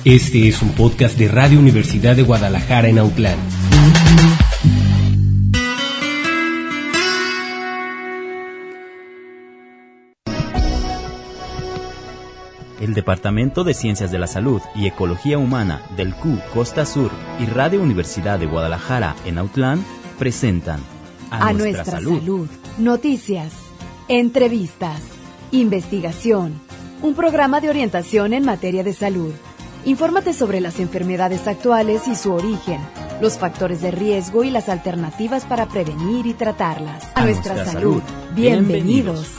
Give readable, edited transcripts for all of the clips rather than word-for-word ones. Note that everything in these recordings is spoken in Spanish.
Este es un podcast de Radio Universidad de Guadalajara en Autlán. El Departamento de Ciencias de la Salud y Ecología Humana del CU Costa Sur y Radio Universidad de Guadalajara en Autlán presentan A Nuestra Salud. Noticias, entrevistas, investigación, un programa de orientación en materia de salud. Infórmate sobre las enfermedades actuales y su origen, los factores de riesgo y las alternativas para prevenir y tratarlas. A Nuestra Salud. Bienvenidos.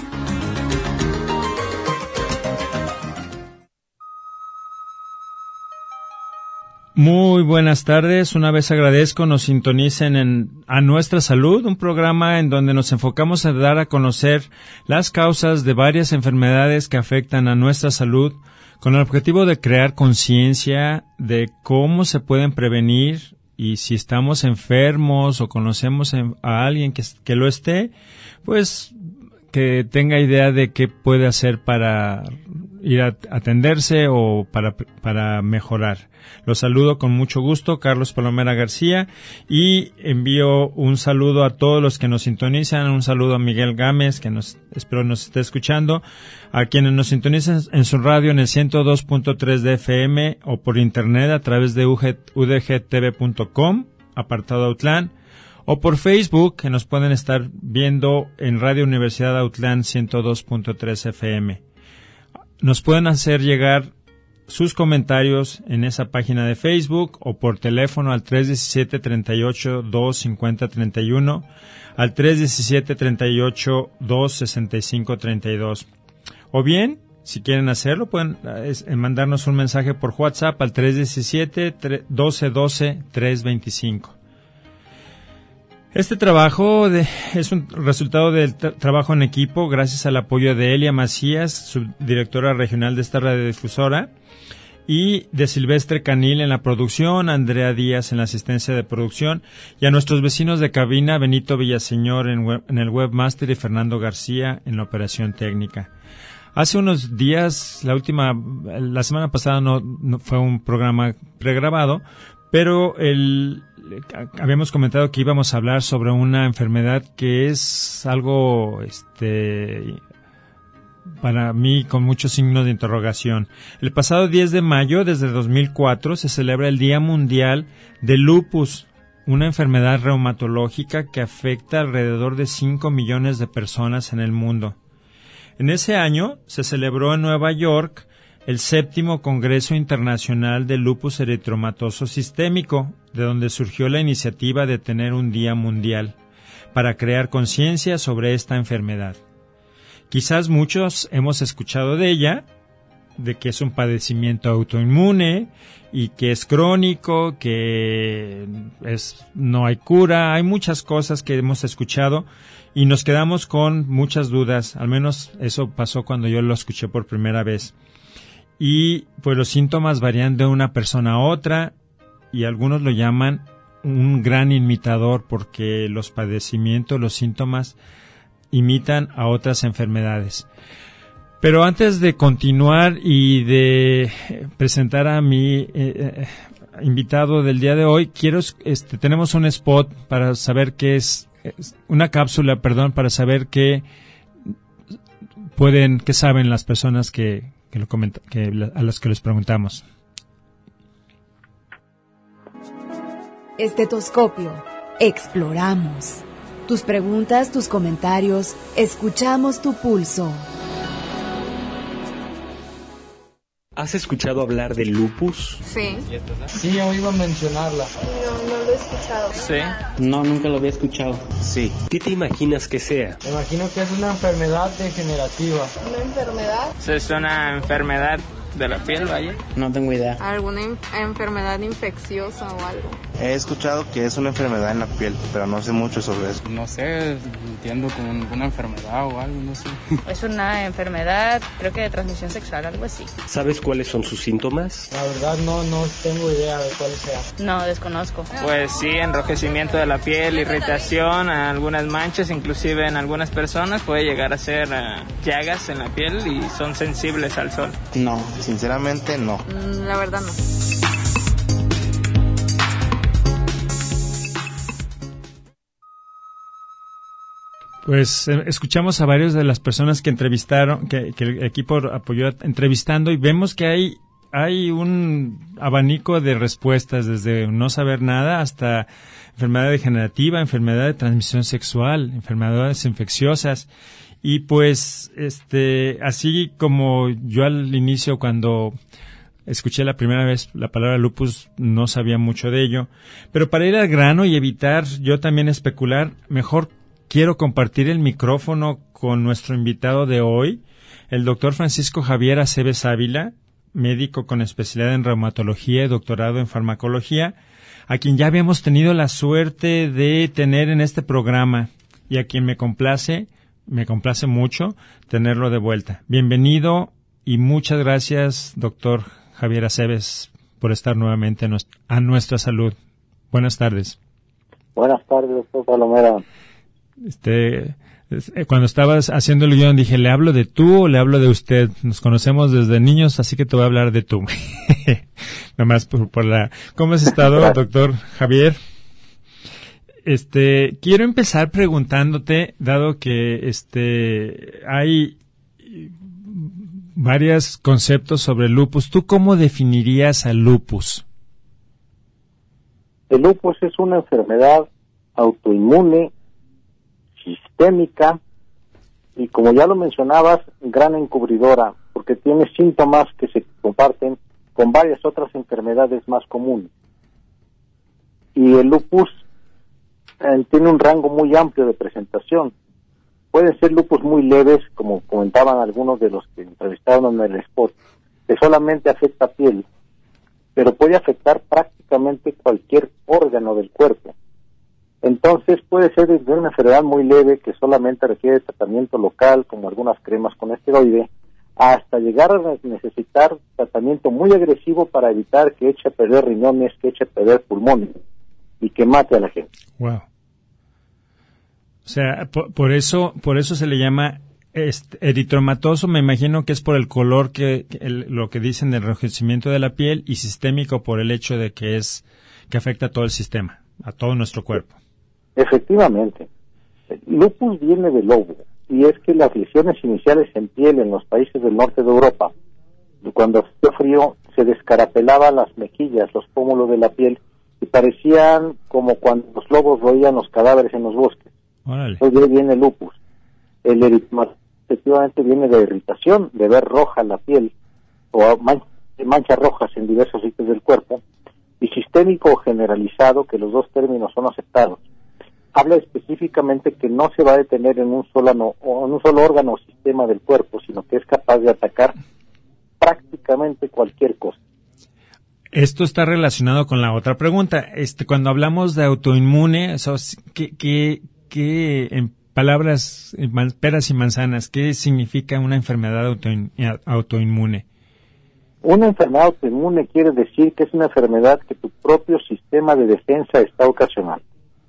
Muy buenas tardes, una vez agradezco nos sintonicen en A Nuestra Salud, un programa en donde nos enfocamos a dar a conocer las causas de varias enfermedades que afectan a nuestra salud, con el objetivo de crear conciencia de cómo se pueden prevenir y si estamos enfermos o conocemos a alguien que lo esté, pues que tenga idea de qué puede hacer para ir a atenderse o para mejorar. Los saludo con mucho gusto, Carlos Palomera García, y envío un saludo a todos los que nos sintonizan, un saludo a Miguel Gámez, que espero nos esté escuchando, a quienes nos sintonizan en su radio en el 102.3 de FM o por internet a través de udgtv.com, apartado Autlán, o por Facebook, que nos pueden estar viendo en Radio Universidad Autlán 102.3 FM. Nos pueden hacer llegar sus comentarios en esa página de Facebook o por teléfono al 317-38-250-31, al 317-38-265-32. O bien, si quieren hacerlo, pueden mandarnos un mensaje por WhatsApp al 317-1212-325. Este trabajo es un resultado del trabajo en equipo gracias al apoyo de Elia Macías, subdirectora regional de esta radiodifusora, y de Silvestre Canil en la producción, Andrea Díaz en la asistencia de producción, y a nuestros vecinos de cabina, Benito Villaseñor en el webmaster y Fernando García en la operación técnica. Hace unos días, la semana pasada no fue un programa pregrabado, pero habíamos comentado que íbamos a hablar sobre una enfermedad que es algo, para mí, con muchos signos de interrogación. El pasado 10 de mayo, desde 2004, se celebra el Día Mundial del Lupus, una enfermedad reumatológica que afecta alrededor de 5 millones de personas en el mundo. En ese año se celebró en Nueva York el 7º Congreso Internacional de Lupus Eritematoso Sistémico, de donde surgió la iniciativa de tener un día mundial para crear conciencia sobre esta enfermedad. Quizás muchos hemos escuchado de ella, de que es un padecimiento autoinmune y que es crónico, que no hay cura. Hay muchas cosas que hemos escuchado y nos quedamos con muchas dudas. Al menos eso pasó cuando yo lo escuché por primera vez. Y pues los síntomas varían de una persona a otra y algunos lo llaman un gran imitador porque los padecimientos, los síntomas imitan a otras enfermedades. Pero antes de continuar y de presentar a mi invitado del día de hoy, tenemos un spot para saber qué es, una cápsula, para saber qué saben las personas a las que les preguntamos. Estetoscopio. Exploramos. Tus preguntas, tus comentarios, escuchamos tu pulso. ¿Has escuchado hablar del lupus? Sí. Sí, yo iba a mencionarla. No lo he escuchado. Sí. No, nunca lo había escuchado. Sí. ¿Qué te imaginas que sea? Me imagino que es una enfermedad degenerativa. ¿Una enfermedad? Es una enfermedad de la piel, vaya. No tengo idea. ¿Alguna enfermedad infecciosa o algo? He escuchado que es una enfermedad en la piel, pero no sé mucho sobre eso. No sé, entiendo como una enfermedad o algo, no sé. Es una enfermedad, creo que de transmisión sexual, algo así. ¿Sabes cuáles son sus síntomas? La verdad no tengo idea de cuál sea. No, desconozco. Pues sí, enrojecimiento de la piel, irritación, algunas manchas, inclusive en algunas personas puede llegar a ser llagas en la piel y son sensibles al sol. No, sinceramente no. La verdad no. Pues escuchamos a varias de las personas que entrevistaron, que el equipo apoyó entrevistando, y vemos que hay un abanico de respuestas, desde no saber nada hasta enfermedad degenerativa, enfermedad de transmisión sexual, enfermedades infecciosas. Y pues así como yo al inicio, cuando escuché la primera vez la palabra lupus, no sabía mucho de ello, pero para ir al grano y evitar yo también especular, mejor quiero compartir el micrófono con nuestro invitado de hoy, el doctor Francisco Javier Aceves Ávila, médico con especialidad en reumatología y doctorado en farmacología, a quien ya habíamos tenido la suerte de tener en este programa y a quien me complace mucho tenerlo de vuelta. Bienvenido y muchas gracias, doctor Javier Aceves, por estar nuevamente a nuestra salud. Buenas tardes. Buenas tardes, doctor Palomera. Cuando estabas haciendo el guión dije, ¿le hablo de tú o le hablo de usted? Nos conocemos desde niños, así que te voy a hablar de tú. Nada más por la... ¿Cómo has estado, doctor Javier? Quiero empezar preguntándote, dado que hay varios conceptos sobre el lupus. ¿Tú cómo definirías al lupus? El lupus es una enfermedad autoinmune, sistémica, y como ya lo mencionabas, gran encubridora, porque tiene síntomas que se comparten con varias otras enfermedades más comunes. Y el lupus tiene un rango muy amplio de presentación. Pueden ser lupus muy leves, como comentaban algunos de los que entrevistaron en el spot, que solamente afecta piel, pero puede afectar prácticamente cualquier órgano del cuerpo. Entonces puede ser desde una enfermedad muy leve que solamente requiere tratamiento local, como algunas cremas con esteroide, hasta llegar a necesitar tratamiento muy agresivo para evitar que eche a perder riñones, que eche a perder pulmones y que mate a la gente. Wow. O sea, por eso se le llama eritromatoso. Me imagino que es por el color lo que dicen del enrojecimiento de la piel, y sistémico por el hecho de que afecta a todo el sistema, a todo nuestro cuerpo. Efectivamente. El lupus viene del lobo, y es que las lesiones iniciales en piel en los países del norte de Europa, cuando hacía frío, se descarapelaban las mejillas, los pómulos de la piel, y parecían como cuando los lobos roían los cadáveres en los bosques. Órale. Entonces ahí viene el lupus. El eritematoso efectivamente viene de irritación, de ver roja la piel, o manchas rojas en diversos sitios del cuerpo, y sistémico o generalizado, que los dos términos son aceptados. Habla específicamente que no se va a detener en un solo órgano o sistema del cuerpo, sino que es capaz de atacar prácticamente cualquier cosa. Esto está relacionado con la otra pregunta. Cuando hablamos de autoinmune, ¿qué en palabras, peras y manzanas, qué significa una enfermedad autoinmune? Una enfermedad autoinmune quiere decir que es una enfermedad que tu propio sistema de defensa está ocasionando.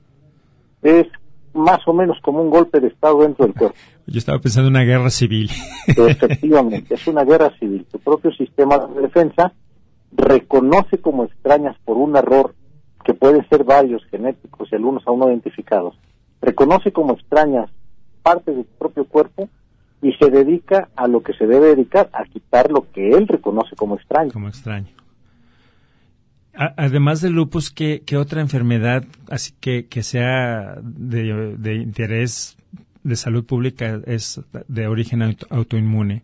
Es más o menos como un golpe de estado dentro del cuerpo. Yo estaba pensando en una guerra civil. Efectivamente, es una guerra civil. Tu propio sistema de defensa reconoce como extrañas por un error, que pueden ser varios genéticos y algunos aún no identificados, reconoce como extrañas partes de tu propio cuerpo y se dedica a lo que se debe dedicar, a quitar lo que él reconoce como extraño. Como extraño. Además del lupus, ¿qué otra enfermedad así que sea de interés de salud pública es de origen autoinmune?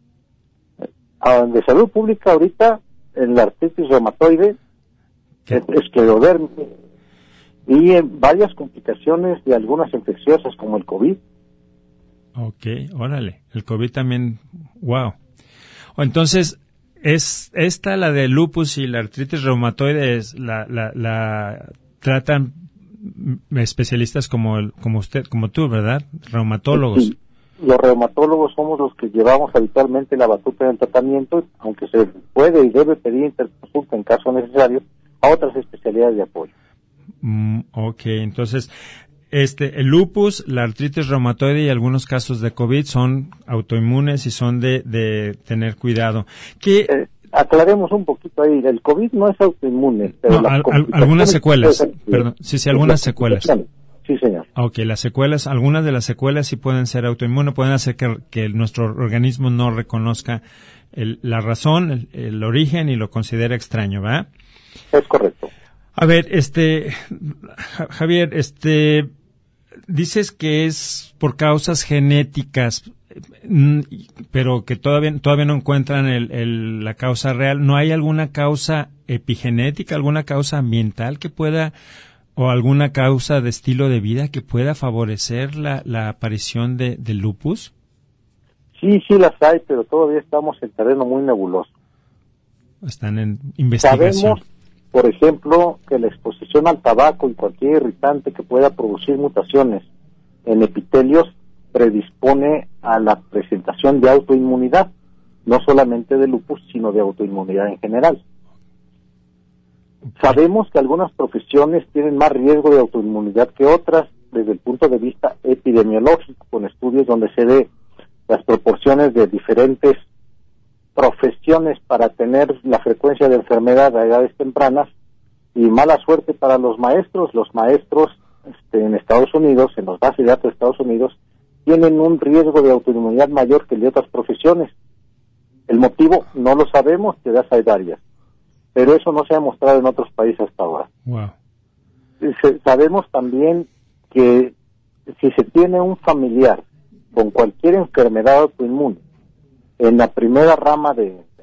De salud pública ahorita, en la artritis reumatoide, esclerodermia, y en varias complicaciones de algunas infecciosas como el COVID. Ok, órale, el COVID también, wow. Entonces, Es esta, la de lupus y la artritis reumatoide, la tratan especialistas como usted, como tú, ¿verdad? Reumatólogos. Sí. Los reumatólogos somos los que llevamos habitualmente la batuta del tratamiento, aunque se puede y debe pedir interconsulta en caso necesario a otras especialidades de apoyo. Ok, entonces, el lupus, la artritis reumatoide y algunos casos de COVID son autoinmunes y son de tener cuidado. Aclaremos un poquito ahí, el COVID no es autoinmune, pero algunas secuelas, perdón, sí, algunas secuelas. Sí, señor. Ok, las secuelas, algunas de las secuelas sí pueden ser autoinmunes, pueden hacer que nuestro organismo no reconozca la razón, el origen y lo considere extraño, ¿verdad? Es correcto. A ver, Javier, dices que es por causas genéticas, pero que todavía no encuentran la causa real. ¿No hay alguna causa epigenética, alguna causa ambiental que pueda, o alguna causa de estilo de vida que pueda favorecer la aparición del lupus? Sí las hay, pero todavía estamos en terreno muy nebuloso. Están en investigación. Sabemos, por ejemplo, que la exposición al tabaco y cualquier irritante que pueda producir mutaciones en epitelios predispone a la presentación de autoinmunidad, no solamente de lupus, sino de autoinmunidad en general. Sabemos que algunas profesiones tienen más riesgo de autoinmunidad que otras desde el punto de vista epidemiológico, con estudios donde se ve las proporciones de diferentes profesiones para tener la frecuencia de enfermedad a edades tempranas, y mala suerte para los maestros. Los maestros en Estados Unidos, en los bases de datos de Estados Unidos, tienen un riesgo de autoinmunidad mayor que el de otras profesiones. El motivo no lo sabemos, te das hay varias, pero eso no se ha demostrado en otros países hasta ahora. Wow. Sabemos también que si se tiene un familiar con cualquier enfermedad autoinmune en la primera rama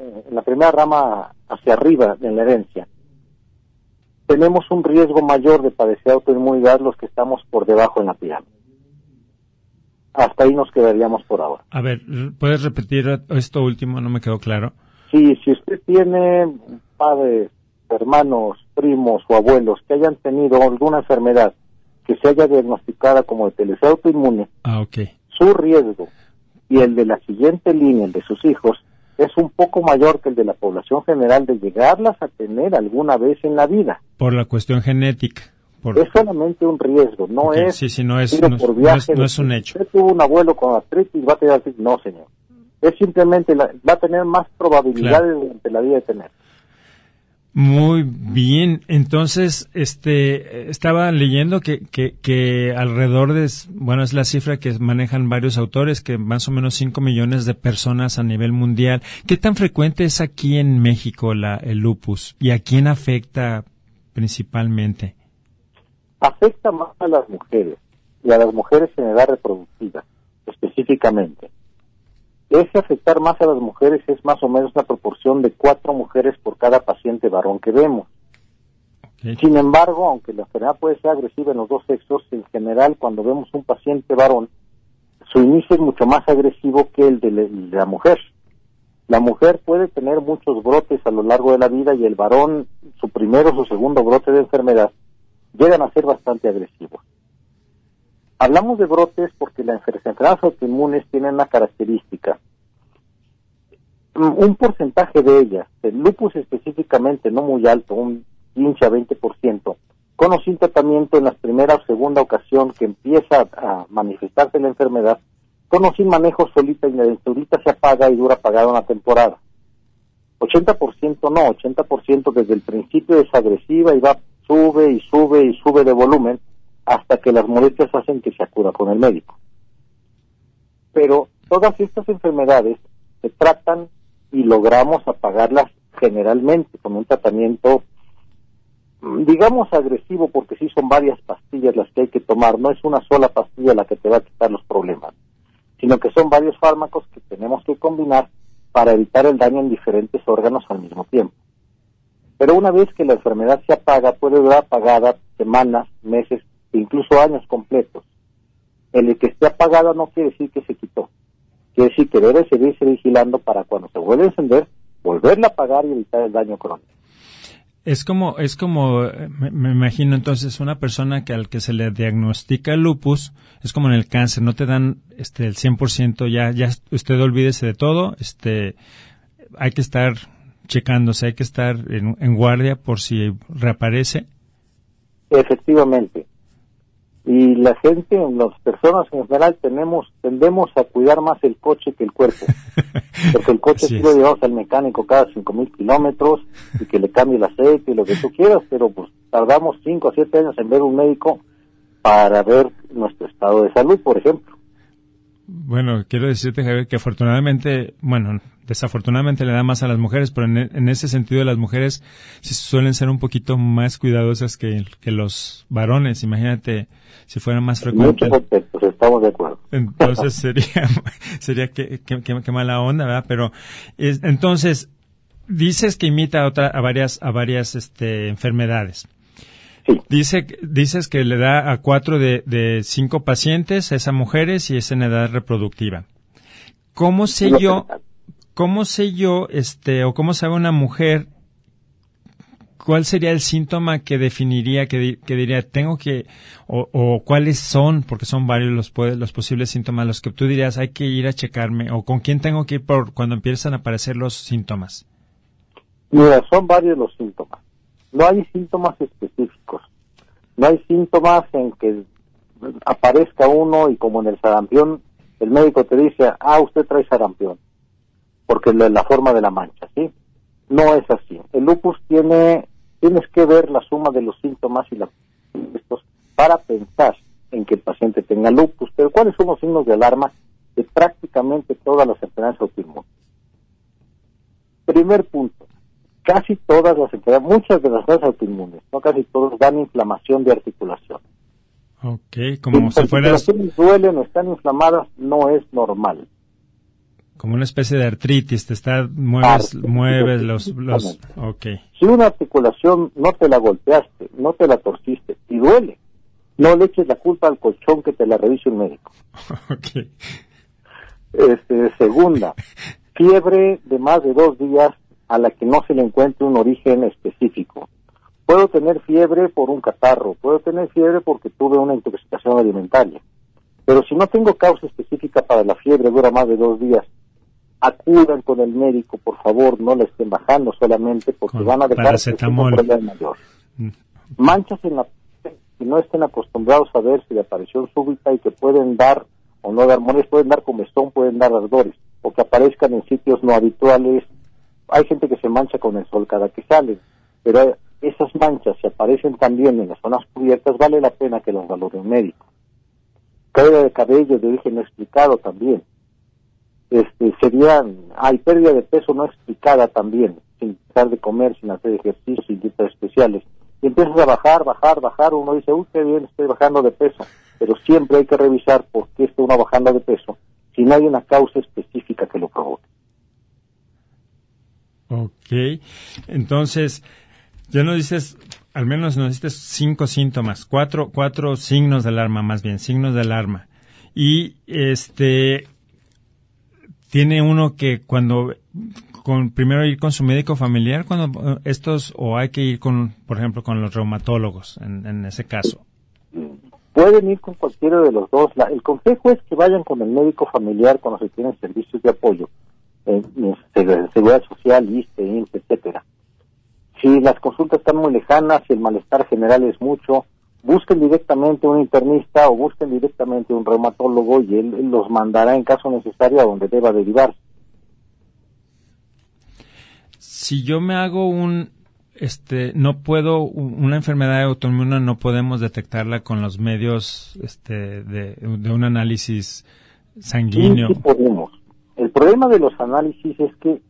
hacia arriba en la herencia, tenemos un riesgo mayor de padecer autoinmunidad los que estamos por debajo en la pirámide. Hasta ahí nos quedaríamos por ahora. A ver, ¿puedes repetir esto último? No me quedó claro. Sí, si usted tiene padres, hermanos, primos o abuelos que hayan tenido alguna enfermedad que se haya diagnosticada como de sea autoinmune, okay, su riesgo y el de la siguiente línea, el de sus hijos, es un poco mayor que el de la población general de llegarlas a tener alguna vez en la vida. Por la cuestión genética. Es solamente un riesgo, no es no es un hecho. Usted tuvo un abuelo con artritis, va a tener artritis. No, señor. Es simplemente, va a tener más probabilidades durante la vida de tener. Muy bien, entonces, estaba leyendo que alrededor de, bueno, es la cifra que manejan varios autores, que más o menos 5 millones de personas a nivel mundial. ¿Qué tan frecuente es aquí en México el lupus? ¿Y a quién afecta principalmente? Afecta más a las mujeres, y a las mujeres en edad reproductiva, específicamente. Ese afectar más a las mujeres es más o menos una proporción de 4 mujeres por cada paciente varón que vemos. Okay. Sin embargo, aunque la enfermedad puede ser agresiva en los dos sexos, en general cuando vemos un paciente varón, su inicio es mucho más agresivo que el de la mujer. La mujer puede tener muchos brotes a lo largo de la vida, y el varón, su primero o su segundo brote de enfermedad, llegan a ser bastante agresivos. Hablamos de brotes porque las enfermedades autoinmunes tienen una característica. Un porcentaje de ellas, el lupus específicamente, no muy alto, un 15 a 20%, con o sin tratamiento en la primera o segunda ocasión que empieza a manifestarse la enfermedad, con o sin manejo solita, y la solita se apaga y dura apagada una temporada. 80% no, 80% desde el principio es agresiva y sube y sube y sube de volumen hasta que las molestias hacen que se acuda con el médico. Pero todas estas enfermedades se tratan y logramos apagarlas generalmente con un tratamiento, digamos, agresivo, porque sí son varias pastillas las que hay que tomar, no es una sola pastilla la que te va a quitar los problemas, sino que son varios fármacos que tenemos que combinar para evitar el daño en diferentes órganos al mismo tiempo. Pero una vez que la enfermedad se apaga, puede durar apagada semanas, meses, incluso años completos. El que esté apagada no quiere decir que se quitó. Quiere decir que debe seguirse vigilando para cuando se vuelva a encender, volverla a pagar y evitar el daño crónico. Es como, me imagino entonces, una persona al que se le diagnostica el lupus, es como en el cáncer, no te dan el 100%, ya usted olvídese de todo, hay que estar checándose, hay que estar en guardia por si reaparece. Efectivamente. Y la gente, las personas en general, tendemos a cuidar más el coche que el cuerpo. Porque el coche sí lo llevamos al mecánico cada 5,000 kilómetros y que le cambie el aceite y lo que tú quieras, pero pues tardamos 5 a 7 años en ver un médico para ver nuestro estado de salud, por ejemplo. Bueno, quiero decirte, Javier, que desafortunadamente le da más a las mujeres, pero en ese sentido las mujeres sí suelen ser un poquito más cuidadosas que los varones. Imagínate si fueran más frecuentes. Muchos aspectos, estamos de acuerdo. Entonces sería que mala onda, ¿verdad? Pero entonces dices que imita a varias enfermedades. Sí. Dices que le da a 4 de 5 pacientes, es a mujeres y es en edad reproductiva. ¿Cómo sé yo, o cómo sabe una mujer cuál sería el síntoma que definiría, que diría, tengo que, o cuáles son, porque son varios los posibles síntomas, los que tú dirías, hay que ir a checarme, o con quién tengo que ir cuando empiezan a aparecer los síntomas? Mira, son varios los síntomas. No hay síntomas específicos. No hay síntomas en que aparezca uno y como en el sarampión, el médico te dice, usted trae sarampión, porque la forma de la mancha, ¿sí? No es así. El lupus tienes que ver la suma de los síntomas y estos para pensar en que el paciente tenga lupus. Pero ¿cuáles son los signos de alarma de prácticamente todas las enfermedades autoinmunes? Primer punto. Casi todas las enfermedades, muchas de las enfermedades autoinmunes, no casi todas, dan inflamación de articulación. Ok, como si fueras... Si las articulaciones duelen o están inflamadas, no es normal. Como una especie de artritis, mueves los... Okay. Si una articulación no te la golpeaste, no te la torciste y duele, no le eches la culpa al colchón, que te la revise un médico. Okay. Segunda, fiebre de más de 2 días a la que no se le encuentre un origen específico. Puedo tener fiebre por un catarro, puedo tener fiebre porque tuve una intoxicación alimentaria, pero si no tengo causa específica para la fiebre, dura más de 2 días, acudan con el médico, por favor, no le estén bajando solamente porque van a dejar un problema mayor. Manchas en la piel que no estén acostumbrados a verse de aparición súbita y que pueden dar o no dar molestias, pueden dar comezón, pueden dar ardores, o que aparezcan en sitios no habituales. Hay gente que se mancha con el sol cada que sale, pero esas manchas, si aparecen también en las zonas cubiertas, vale la pena que los valore un médico. Caída de cabello de origen no explicado también. Hay pérdida de peso no explicada también, sin dejar de comer, sin hacer ejercicio, sin dietas especiales. Y empiezas a bajar, uno dice, qué bien, estoy bajando de peso, pero siempre hay que revisar por qué está uno bajando de peso, si no hay una causa específica que lo provoque. Ok, entonces, ya nos dices, al menos nos dices 5 síntomas, 4 signos de alarma, más bien, signos de alarma. Y tiene uno que primero ir con su médico familiar cuando o hay que ir por ejemplo, con los reumatólogos en ese caso. Pueden ir con cualquiera de los dos. El consejo es que vayan con el médico familiar cuando se tienen servicios de apoyo, Seguridad Social, ISSSTE, etcétera. Si las consultas están muy lejanas, si el malestar general es mucho, busquen directamente un internista o busquen directamente un reumatólogo y él los mandará en caso necesario a donde deba derivar. Si yo me hago una enfermedad autoinmune, no podemos detectarla con los medios de un análisis sanguíneo. Sí podemos. El problema de los análisis es que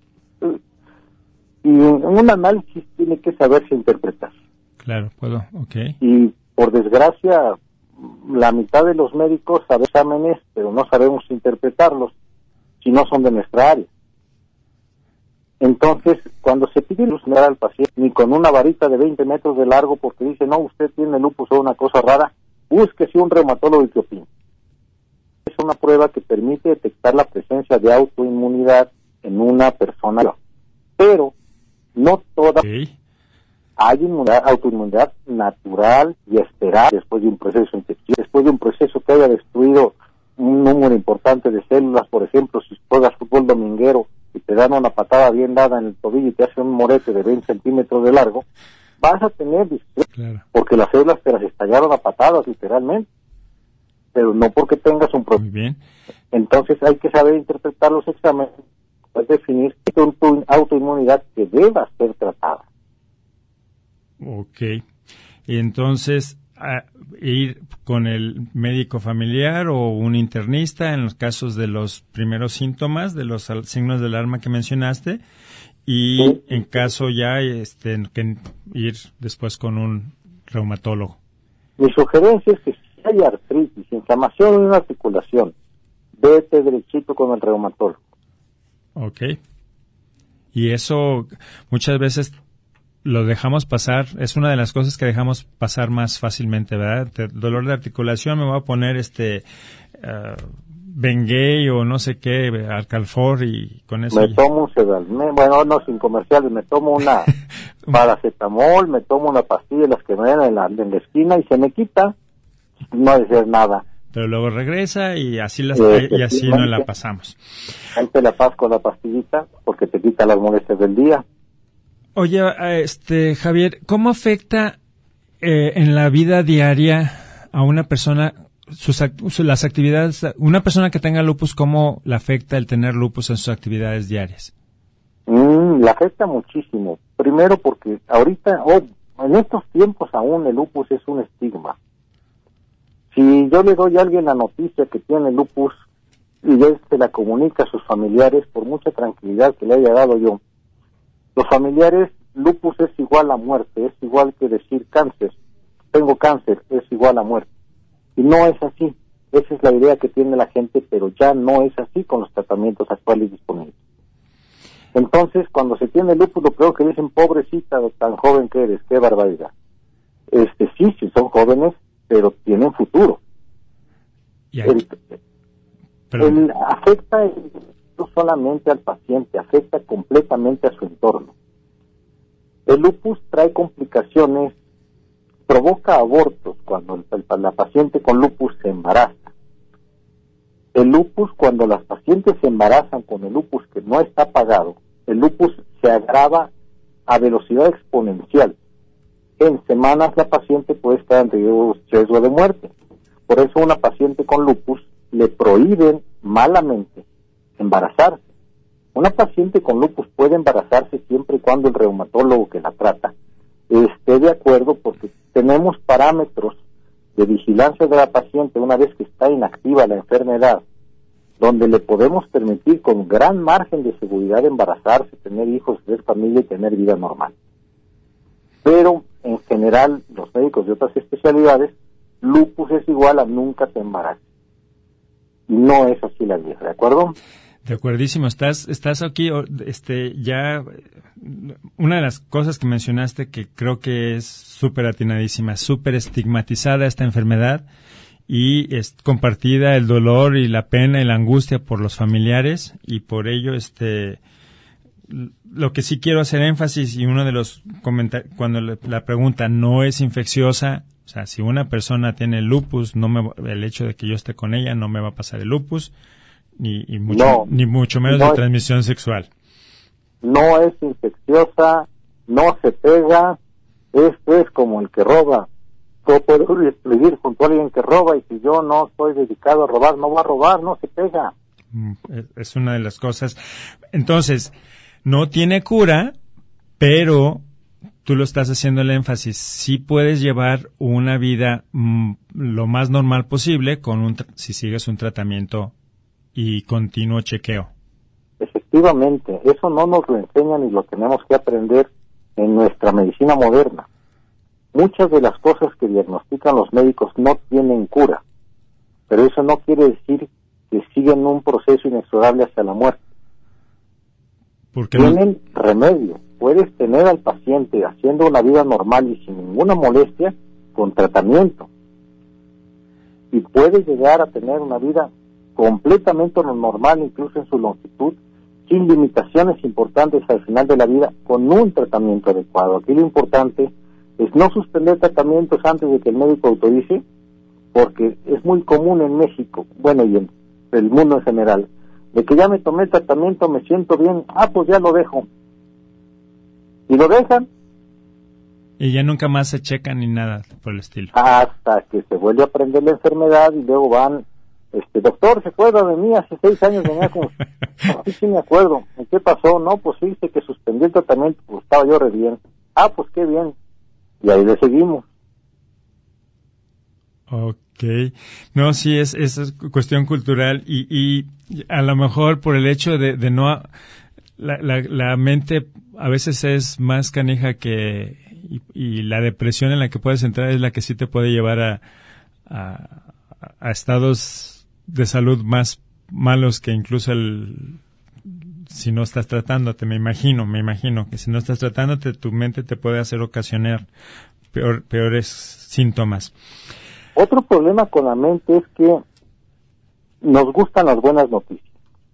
un análisis tiene que saberse interpretar. Claro, puedo, okay. Y por desgracia, la mitad de los médicos saben exámenes, pero no sabemos interpretarlos, si no son de nuestra área. Entonces, cuando se pide luz al paciente, ni con una varita de 20 metros de largo, porque dice, no, usted tiene lupus o una cosa rara, búsquese un reumatólogo y que opine. Es una prueba que permite detectar la presencia de autoinmunidad en una persona. pero no toda. Hay autoinmunidad natural y esperada después de un proceso infeccioso, después de un proceso que haya destruido un número importante de células. Por ejemplo, si juegas fútbol dominguero y te dan una patada bien dada en el tobillo y te hace un morete de 20 centímetros de largo, vas a tener distrés, porque las células te las estallaron a patadas literalmente, pero no porque tengas un problema. Muy bien. Entonces hay que saber interpretar los exámenes, pues definir tu autoinmunidad que deba ser tratada. Ok. Y entonces, ir con el médico familiar o un internista en los casos de los primeros síntomas, de los signos de alarma que mencionaste, y en caso ya que ir después con un reumatólogo. Mi sugerencia es que si hay artritis, inflamación en una articulación, vete derechito con el reumatólogo. Ok. Y eso muchas veces lo dejamos pasar, es una de las cosas que dejamos pasar más fácilmente, ¿verdad? Dolor de articulación, me voy a poner Bengay o no sé qué, Alcalfor, y con eso me tomo un sedal, no sin comerciales, me tomo una paracetamol, me tomo una pastilla de las que me dan en la esquina y se me quita, no hay que hacer nada. Pero luego regresa y así no la pasamos. Ahí te la pasas con la pastillita porque te quita las molestias del día. Oye, Javier, ¿cómo afecta en la vida diaria a una persona las actividades, una persona que tenga lupus, cómo le afecta el tener lupus en sus actividades diarias? Le afecta muchísimo. Primero porque ahorita, en estos tiempos aún el lupus es un estigma. Si yo le doy a alguien la noticia que tiene lupus y él se la comunica a sus familiares, por mucha tranquilidad que le haya dado yo, los familiares, lupus es igual a muerte, es igual que decir cáncer. Tengo cáncer, es igual a muerte. Y no es así. Esa es la idea que tiene la gente, pero ya no es así con los tratamientos actuales disponibles. Entonces, cuando se tiene lupus, lo primero que dicen, pobrecita, tan joven que eres, qué barbaridad. Sí, son jóvenes, pero tienen futuro. Afecta no solamente al paciente, afecta completamente a su entorno. El lupus trae complicaciones, provoca abortos cuando la paciente con lupus se embaraza. El lupus, cuando las pacientes se embarazan con el lupus que no está pagado, el lupus se agrava a velocidad exponencial. En semanas la paciente puede estar en riesgo de muerte. Por eso una paciente con lupus le prohíben malamente embarazarse. Una paciente con lupus puede embarazarse siempre y cuando el reumatólogo que la trata esté de acuerdo, porque tenemos parámetros de vigilancia de la paciente una vez que está inactiva la enfermedad, donde le podemos permitir con gran margen de seguridad embarazarse, tener hijos, tener familia y tener vida normal. Pero en general los médicos de otras especialidades, lupus es igual a nunca te embaraces. No es así la vida, ¿de acuerdo? De acuerdísimo, estás aquí, ya una de las cosas que mencionaste que creo que es súper atinadísima, súper estigmatizada esta enfermedad y es compartida el dolor y la pena y la angustia por los familiares, y por ello lo que sí quiero hacer énfasis, y uno de los comentarios, cuando la pregunta no es infecciosa, o sea, si una persona tiene lupus, el hecho de que yo esté con ella no me va a pasar el lupus, ni mucho menos de transmisión sexual. No es infecciosa, no se pega, esto es como el que roba. Yo puedo vivir junto a alguien que roba, y si yo no estoy dedicado a robar, no va a robar, no se pega. Es una de las cosas. Entonces, no tiene cura, pero tú lo estás haciendo el énfasis. Sí puedes llevar una vida lo más normal posible si sigues un tratamiento y continuo chequeo. Efectivamente, eso no nos lo enseñan y lo tenemos que aprender en nuestra medicina moderna. Muchas de las cosas que diagnostican los médicos no tienen cura, pero eso no quiere decir que siguen un proceso inexorable hacia la muerte. Tienen remedio. Puedes tener al paciente haciendo una vida normal y sin ninguna molestia con tratamiento, y puede llegar a tener una vida completamente normal, incluso en su longitud, sin limitaciones importantes al final de la vida, con un tratamiento adecuado. Aquí lo importante es no suspender tratamientos antes de que el médico autorice, porque es muy común en México, bueno, y en el mundo en general, de que ya me tomé el tratamiento, me siento bien, pues ya lo dejo. Y lo dejan. Y ya nunca más se checan ni nada por el estilo. Hasta que se vuelve a aprender la enfermedad y luego van, doctor, ¿se acuerda de mí? Hace 6 años venía con... Sí, me acuerdo. ¿Y qué pasó? No, pues dice que suspendí el tratamiento, pues estaba yo re bien. Pues qué bien. Y ahí le seguimos. Okay. No, sí, es cuestión cultural y a lo mejor por el hecho de no... La mente a veces es más canija que... Y la depresión en la que puedes entrar es la que sí te puede llevar a estados de salud más malos que incluso si no estás tratándote. Me imagino que si no estás tratándote, tu mente te puede hacer ocasionar peores síntomas. Otro problema con la mente es que nos gustan las buenas noticias.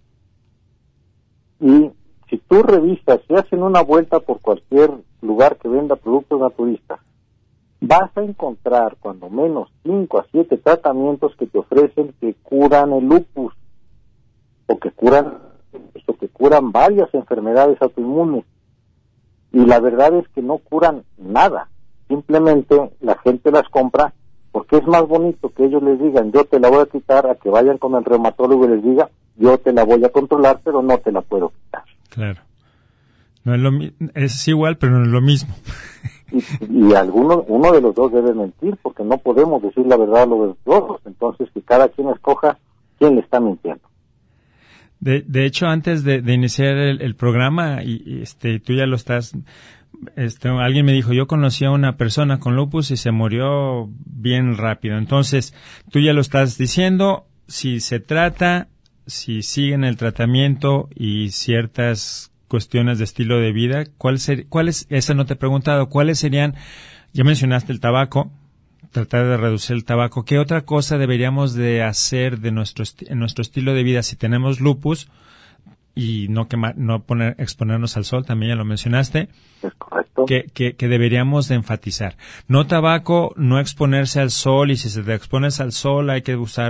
Y si tú revisas, si hacen una vuelta por cualquier lugar que venda productos naturistas, vas a encontrar cuando menos 5 a 7 tratamientos que te ofrecen que curan el lupus, o que curan varias enfermedades autoinmunes. Y la verdad es que no curan nada. Simplemente la gente las compra porque es más bonito que ellos les digan, yo te la voy a quitar, a que vayan con el reumatólogo y les diga, yo te la voy a controlar, pero no te la puedo quitar. Claro. No es es igual, pero no es lo mismo. Y uno de los dos debe mentir, porque no podemos decir la verdad a los dos. Entonces, que cada quien escoja quién le está mintiendo. De hecho, antes de iniciar el programa, y tú ya lo estás... alguien me dijo, yo conocí a una persona con lupus y se murió bien rápido. Entonces, tú ya lo estás diciendo, si se trata, si siguen el tratamiento y ciertas cuestiones de estilo de vida, esa no te he preguntado, ¿cuáles serían? Ya mencionaste el tabaco, tratar de reducir el tabaco. ¿Qué otra cosa deberíamos de hacer en nuestro estilo de vida si tenemos lupus? Y no exponernos al sol, también ya lo mencionaste. Es correcto. Que deberíamos de enfatizar. No tabaco, no exponerse al sol, y si se te expones al sol hay que usar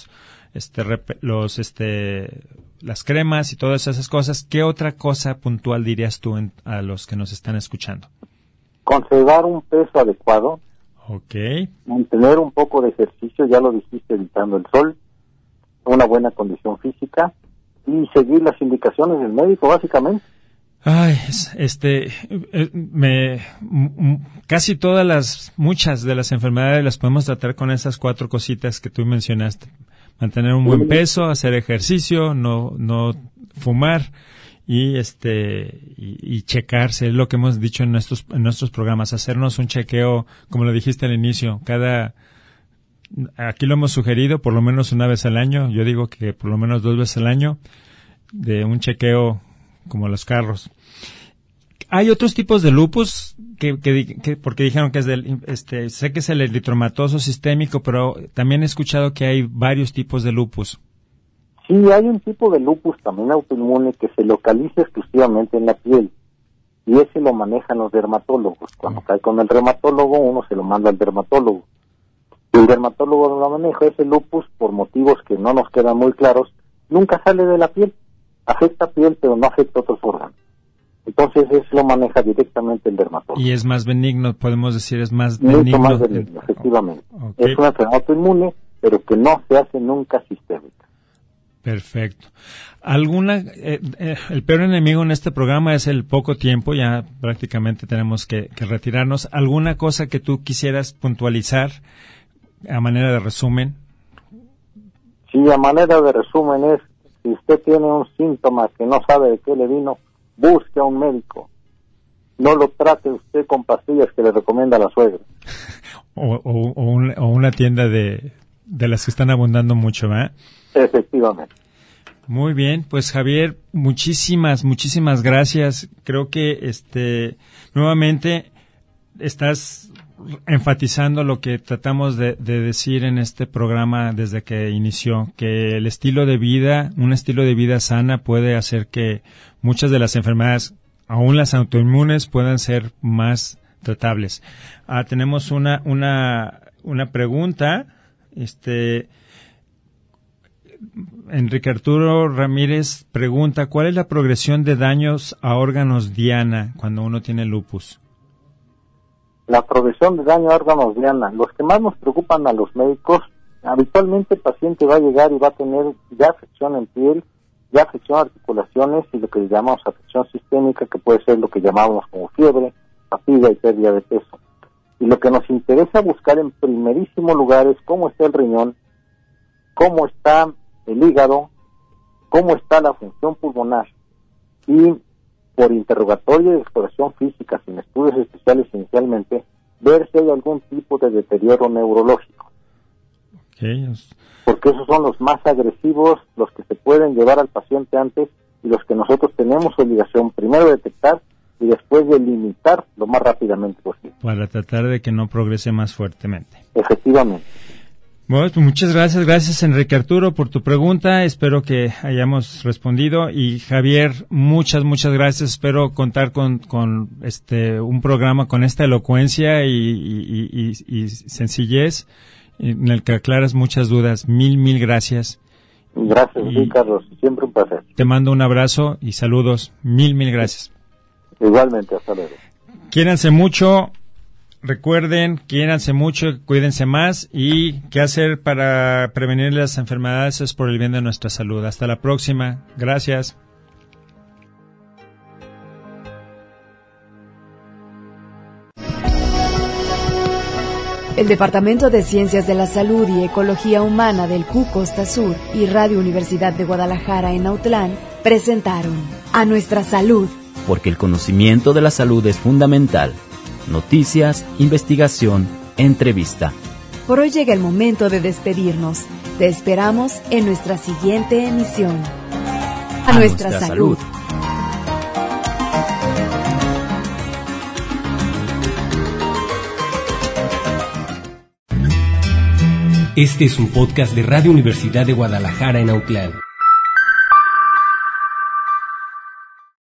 las cremas y todas esas cosas. ¿Qué otra cosa puntual dirías tú a los que nos están escuchando? Conservar un peso adecuado. Okay. Mantener un poco de ejercicio, ya lo dijiste, evitando el sol. Una buena condición física. Y seguir las indicaciones del médico, básicamente. Ay, casi muchas de las enfermedades las podemos tratar con esas 4 cositas que tú mencionaste. Mantener un buen peso, hacer ejercicio, no fumar y checarse, es lo que hemos dicho en nuestros programas, hacernos un chequeo, como lo dijiste al inicio, aquí lo hemos sugerido por lo menos una vez al año, yo digo que por lo menos 2 veces al año, de un chequeo como los carros. Hay otros tipos de lupus que porque dijeron que es sé que es el eritematoso sistémico, pero también he escuchado que hay varios tipos de lupus. Sí, hay un tipo de lupus también autoinmune que se localiza exclusivamente en la piel, y ese lo manejan los dermatólogos. Cuando cae con el reumatólogo, uno se lo manda al dermatólogo. El dermatólogo no lo maneja, ese lupus, por motivos que no nos quedan muy claros, nunca sale de la piel. Afecta piel, pero no afecta otros órganos. Entonces, eso lo maneja directamente el dermatólogo. Y es más benigno, podemos decir, es más benigno. Mucho más benigno, efectivamente. Okay. Es una enfermedad autoinmune, pero que no se hace nunca sistémica. Perfecto. El peor enemigo en este programa es el poco tiempo, ya prácticamente tenemos que retirarnos. ¿Alguna cosa que tú quisieras puntualizar a manera de resumen? Sí, a manera de resumen es, si usted tiene un síntoma que no sabe de qué le vino, busque a un médico. No lo trate usted con pastillas que le recomienda la suegra. o una tienda de las que están abundando mucho, ¿verdad? Efectivamente. Muy bien, pues Javier, muchísimas gracias. Creo que nuevamente estás enfatizando lo que tratamos de decir en este programa desde que inició, que el estilo de vida, un estilo de vida sana puede hacer que muchas de las enfermedades, aún las autoinmunes, puedan ser más tratables. Tenemos una pregunta, Enrique Arturo Ramírez pregunta, ¿cuál es la progresión de daños a órganos diana cuando uno tiene lupus? La progresión de daño a órganos diana, los que más nos preocupan a los médicos, habitualmente el paciente va a llegar y va a tener ya afección en piel, ya afección a articulaciones y lo que llamamos afección sistémica, que puede ser lo que llamamos como fiebre, fatiga y pérdida de peso. Y lo que nos interesa buscar en primerísimo lugar es cómo está el riñón, cómo está el hígado, cómo está la función pulmonar, y por interrogatorio y exploración física, sin estudios especiales inicialmente, ver si hay algún tipo de deterioro neurológico. Okay. Porque esos son los más agresivos, los que se pueden llevar al paciente antes y los que nosotros tenemos obligación primero de detectar y después de limitar lo más rápidamente posible. Para tratar de que no progrese más fuertemente. Efectivamente. Bueno, pues muchas gracias Enrique Arturo por tu pregunta, espero que hayamos respondido, y Javier, muchas gracias, espero contar con un programa con esta elocuencia y sencillez en el que aclaras muchas dudas. Mil gracias. Gracias, Carlos, siempre un placer. Te mando un abrazo y saludos, mil gracias. Igualmente, hasta luego. Quiéranse mucho. Recuerden, quiéranse mucho, cuídense más, y qué hacer para prevenir las enfermedades es por el bien de nuestra salud. Hasta la próxima. Gracias. El Departamento de Ciencias de la Salud y Ecología Humana del CU Costa Sur y Radio Universidad de Guadalajara en Autlán presentaron A Nuestra Salud. Porque el conocimiento de la salud es fundamental. Noticias, investigación, entrevista. Por hoy llega el momento de despedirnos. Te esperamos en nuestra siguiente emisión. A nuestra salud. Este es un podcast de Radio Universidad de Guadalajara en Autlán.